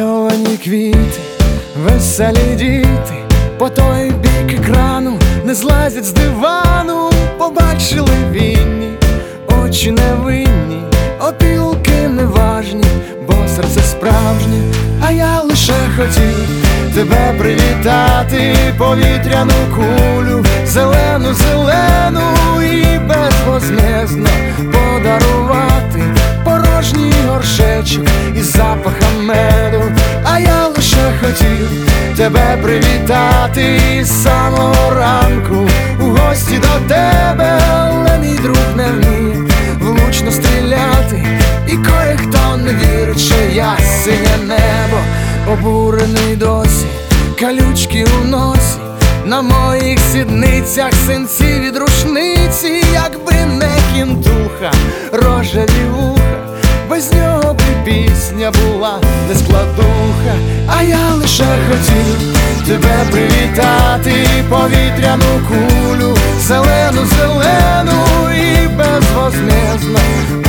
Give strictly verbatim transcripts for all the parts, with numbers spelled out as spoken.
намальовані квіти, веселі діти, по той бік екрану не злазять з дивану. Побачили вінні, очі невинні, опілки неважні, бо серце справжнє. А я лише хотів тебе привітати, повітряну кулю, зелену, зелену, і безвозмездно подарувати порожній горшечок із запахом меду. А я лише хотів тебе привітати з самого ранку, у гості до тебе, але мій друг не вміє влучно стріляти, і кое-хто не вірить, що я синє небо. Обурений досі, калючки у носі, на моїх сідницях синці від рушниці. Якби не кінтуха, рожеві вуха, без нього б і пісня була не складуха. А я лише хотів тебе привітати, повітряну кулю, зелену, зелену, і безвозмездно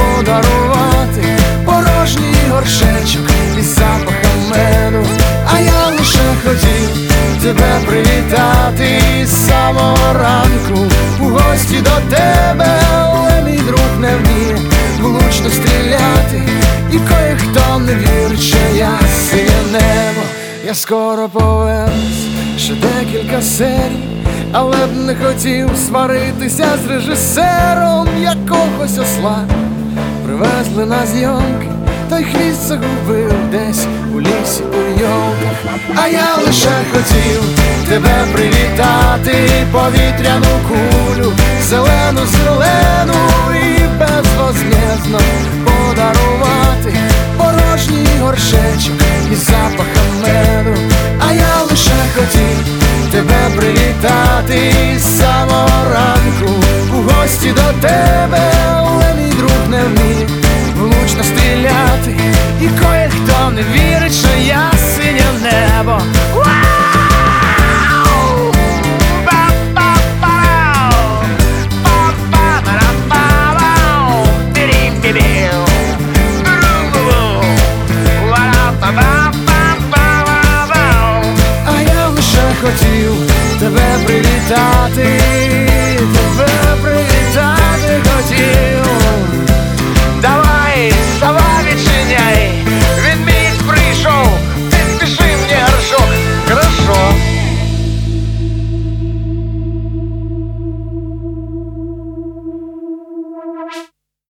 подарувати порожній горшечок із запахом меду. А я лише хотів тебе привітати з самого ранку, у гості до тебе, але мій друг не вміє влучно стріляти, і кое-хто не вірить, що я синє небо. Я скоро повернусь, ще декілька серій, але б не хотів сваритися з режисером. Якогось осла привезли на зйомки, той хвіст загубив десь у лісі у йолках. А я лише хотів тебе привітати, повітряну кулю, зелену, зелену, і безвозмездно подарувати порожній горшечок із запахом меду. А я лише хотів тебе привітати з самого ранку, у гості до тебе, але мій друг не вміє влучно стріляти, і кое-хто не вірить, що я синє небо. А я лише хотів тебе привітати